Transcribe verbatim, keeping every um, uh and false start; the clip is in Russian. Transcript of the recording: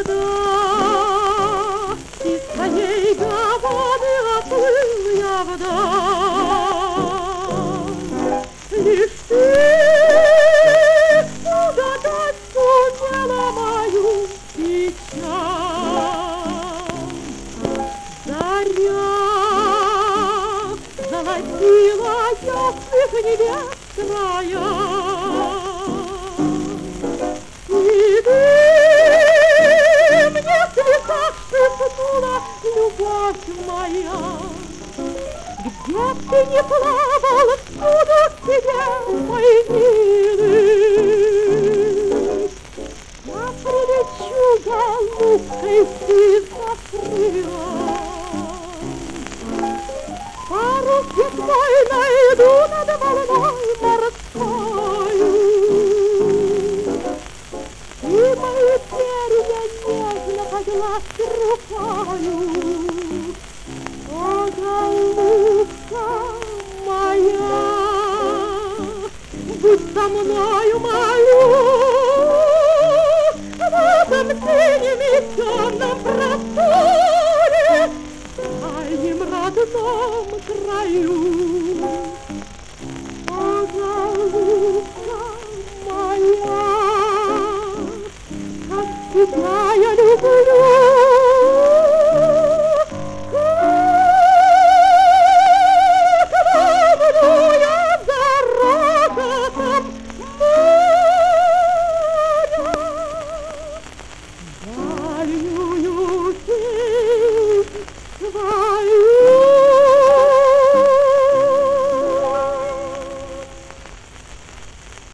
когда из твоей гаваны оплыл я вдаль. Лишь ты угадать сумела мою печаль. Заря золотила ясных небес края. И ты мне в слезах шепнула, любовь моя, где б ты не плавал, всюду сидел мой милый. Я прилечу голубкой, ты закрыла. Парусик мой найду над волной морскою. И мою перья нежно погладь рукою. О, голубка моя, будь со мною, молю, в этом синем и темном просторе, в дальнем родном краю.